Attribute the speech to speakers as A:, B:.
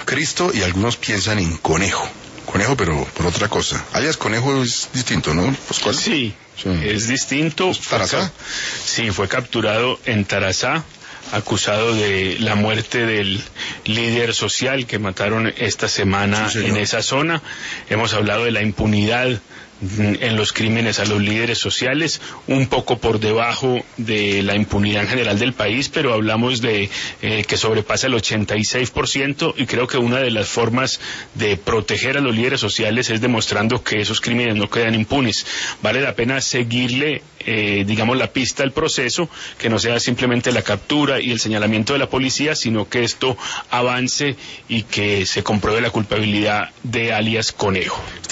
A: Cristo y algunos piensan en Conejo. Conejo, pero por otra cosa. Alias Conejo es distinto, ¿no, Pascual?
B: Sí, es distinto.
A: ¿Tarazá?
B: Sí, fue capturado en Tarazá, acusado de la muerte del líder social que mataron esta semana en esa zona. Hemos hablado de la impunidad en los crímenes a los líderes sociales, un poco por debajo de la impunidad en general del país, pero hablamos de que sobrepasa el 86%, y creo que una de las formas de proteger a los líderes sociales es demostrando que esos crímenes no quedan impunes. Vale la pena seguirle digamos la pista al proceso, que no sea simplemente la captura y el señalamiento de la policía, sino que esto avance y que se compruebe la culpabilidad de alias Conejo.